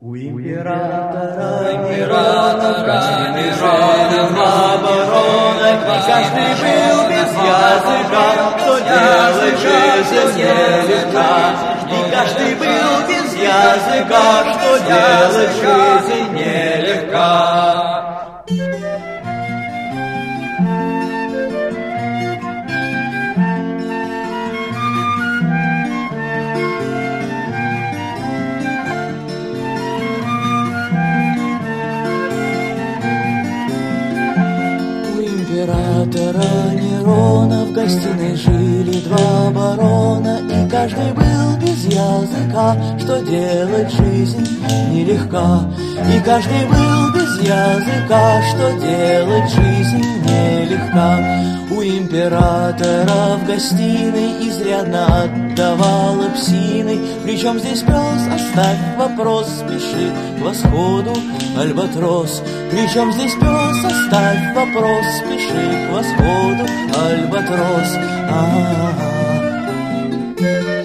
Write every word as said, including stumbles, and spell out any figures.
У императора, императора, императора, оборона, каждый был без языка, что делать жизнь нелегка. И каждый был без языка, что делать жизнь нелегка. Императора Нерона в гостиной жили два барона, и каждый был без языка, что делать жизнь нелегка. И каждый был без языка, что делать жизнь нелегка. У императора в гостиной изрядно отдавала псиной. Причем здесь пес? Оставь вопрос, спеши к восходу альбатрос. Причем здесь пес? Оставь вопрос, спеши к восходу альбатрос. А-а-а.